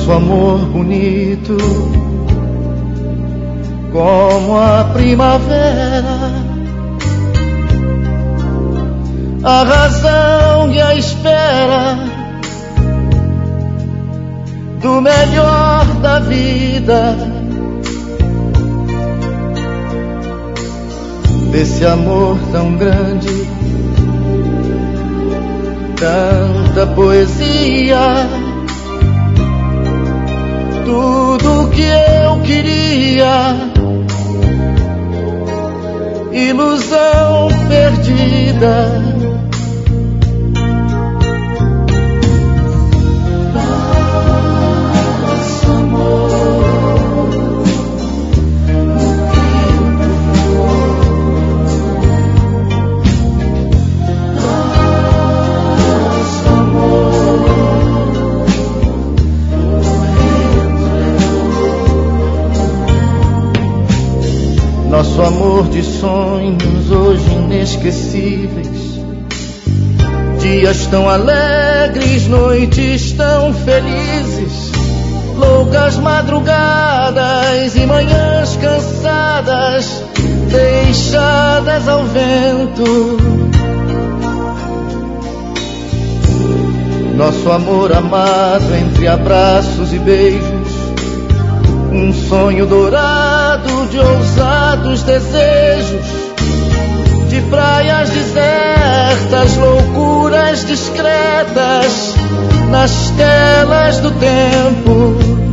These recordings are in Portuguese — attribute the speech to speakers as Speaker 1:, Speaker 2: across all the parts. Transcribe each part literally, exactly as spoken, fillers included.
Speaker 1: Nosso amor bonito como a primavera, a razão e a espera do melhor da vida, desse amor tão grande, tanta poesia, tudo que eu queria, ilusão perdida. Nosso amor de sonhos hoje inesquecíveis, dias tão alegres, noites tão felizes, loucas madrugadas e manhãs cansadas, deixadas ao vento. Nosso amor amado entre abraços e beijos, um sonho dourado de ousados desejos, de praias desertas, loucuras discretas nas telas do tempo.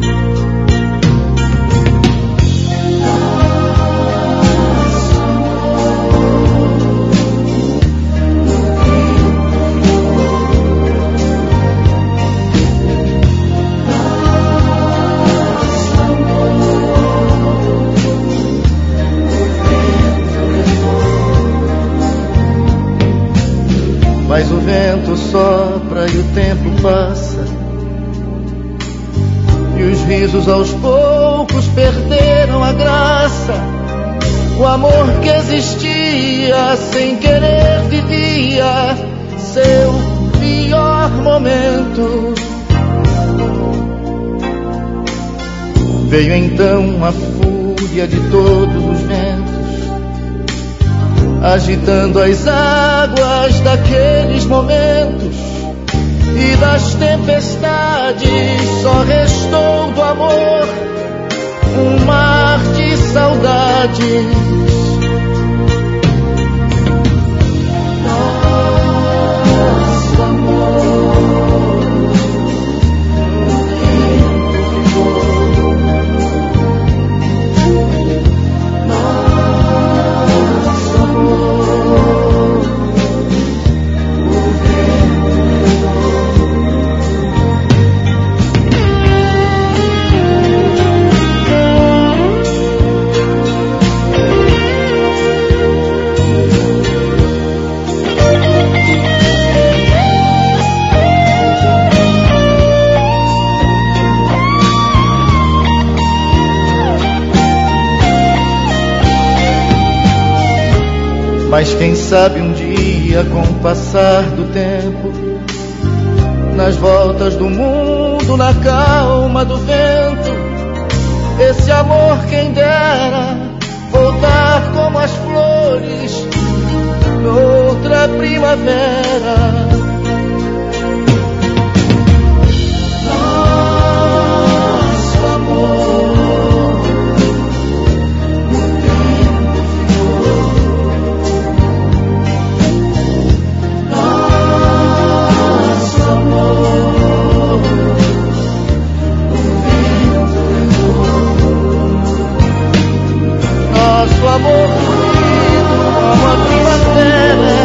Speaker 1: Mas o vento sopra e o tempo passa, e os risos aos poucos perderam a graça. O amor que existia sem querer vivia seu pior momento. Veio então a fúria de todos os ventos, agitando as águas daqueles momentos, e das tempestades só restou do amor um mar de saudades. Nosso amor, nosso amor, mas quem sabe um dia, com o passar do tempo, nas voltas do mundo, na calma do vento, esse amor quem dera voltar como as flores noutra primavera. Nosso amor bonito como a primavera,